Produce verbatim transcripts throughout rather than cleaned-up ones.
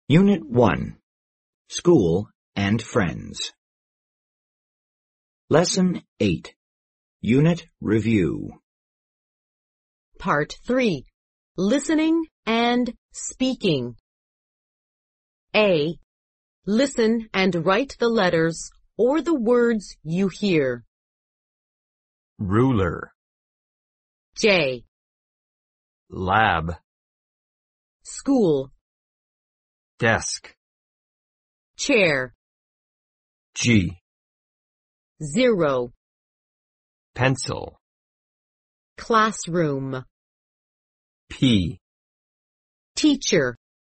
Unit one. School and Friends. Lesson eight. Unit Review. Part three. Listening and Speaking. A. Listen and write the letters or the words you hear. Ruler. J. Lab. School. Desk. Chair. G. Zero. Pencil. Classroom. P. Teacher.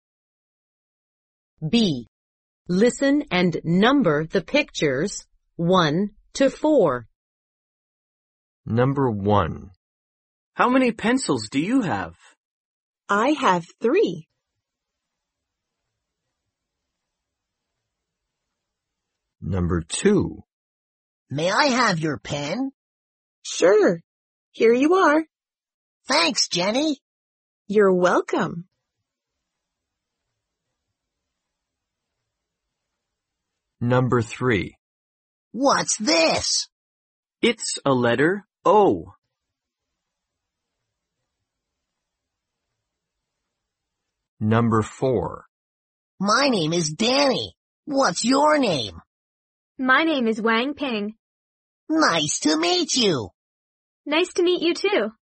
B. Listen and number the pictures one to four. Number one. How many pencils do you have? I have three. Number two. May I have your pen? Sure. Here you are. Thanks, Jenny. You're welcome. Number three. What's this? It's a letter O. Number four. My name is Danny. What's your name? My name is Wang Ping. Nice to meet you. Nice to meet you too.